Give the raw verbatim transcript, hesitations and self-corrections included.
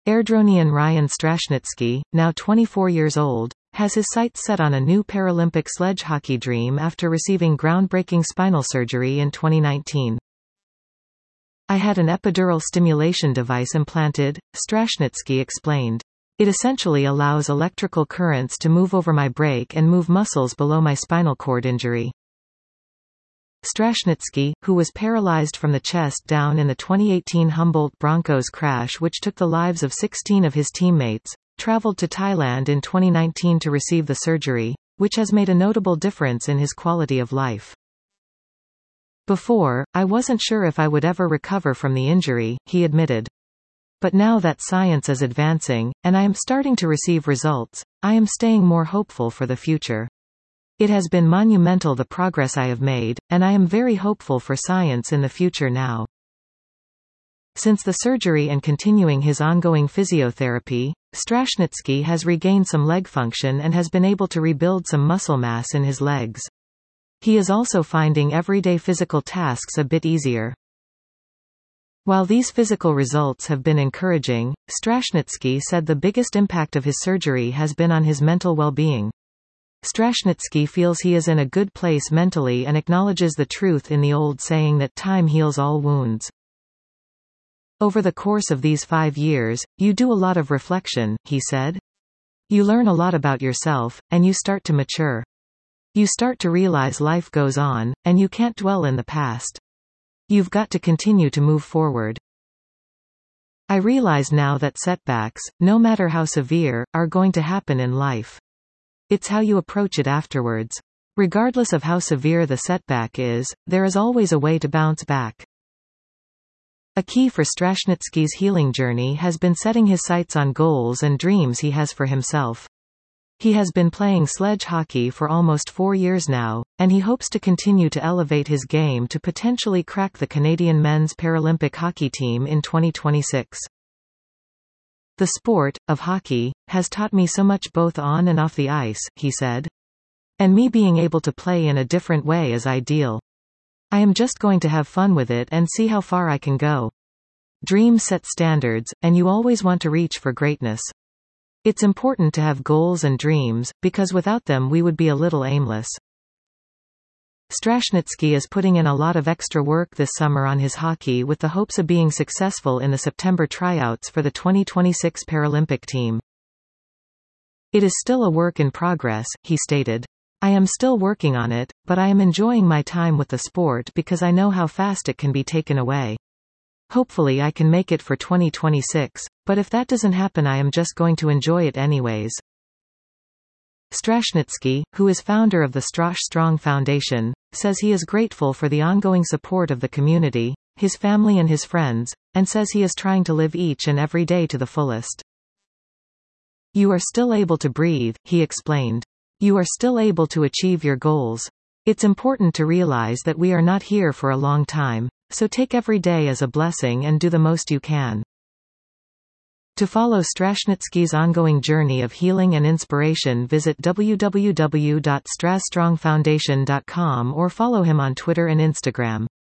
Airdronian Ryan Strashnitsky, now twenty-four years old, has his sights set on a new Paralympic sledge hockey dream after receiving groundbreaking spinal surgery in twenty nineteen. "I had an epidural stimulation device implanted," Strashnitsky explained. "It essentially allows electrical currents to move over my brake and move muscles below my spinal cord injury." Strashnitsky, who was paralyzed from the chest down in the twenty eighteen Humboldt Broncos crash which took the lives of sixteen of his teammates, traveled to Thailand in twenty nineteen to receive the surgery, which has made a notable difference in his quality of life. "Before, I wasn't sure if I would ever recover from the injury," he admitted. "But now that science is advancing, and I am starting to receive results, I am staying more hopeful for the future. It has been monumental the progress I have made, and I am very hopeful for science in the future now." Since the surgery and continuing his ongoing physiotherapy, Strashnitsky has regained some leg function and has been able to rebuild some muscle mass in his legs. He is also finding everyday physical tasks a bit easier. While these physical results have been encouraging, Strashnitsky said the biggest impact of his surgery has been on his mental well-being. Strashnitsky feels he is in a good place mentally and acknowledges the truth in the old saying that time heals all wounds. "Over the course of these five years, you do a lot of reflection," he said. "You learn a lot about yourself, and you start to mature. You start to realize life goes on, and you can't dwell in the past. You've got to continue to move forward. I realize now that setbacks, no matter how severe, are going to happen in life. It's how you approach it afterwards. Regardless of how severe the setback is, there is always a way to bounce back." A key for Strashnitsky's healing journey has been setting his sights on goals and dreams he has for himself. He has been playing sledge hockey for almost four years now, and he hopes to continue to elevate his game to potentially crack the Canadian men's Paralympic hockey team in twenty twenty-six. "The sport, of hockey, has taught me so much both on and off the ice," he said. "And me being able to play in a different way is ideal. I am just going to have fun with it and see how far I can go. Dreams set standards, and you always want to reach for greatness. It's important to have goals and dreams, because without them we would be a little aimless." Strashnitsky is putting in a lot of extra work this summer on his hockey with the hopes of being successful in the September tryouts for the twenty twenty-six Paralympic team. "It is still a work in progress," he stated. "I am still working on it, but I am enjoying my time with the sport because I know how fast it can be taken away. Hopefully I can make it for twenty twenty-six, but if that doesn't happen I am just going to enjoy it anyways." Strashnitsky, who is founder of the Strash Strong Foundation, says he is grateful for the ongoing support of the community, his family and his friends, and says he is trying to live each and every day to the fullest. "You are still able to breathe," he explained. "You are still able to achieve your goals. It's important to realize that we are not here for a long time, so take every day as a blessing and do the most you can." To follow Strashnitsky's ongoing journey of healing and inspiration, visit w w w dot stras strong foundation dot com or follow him on Twitter and Instagram.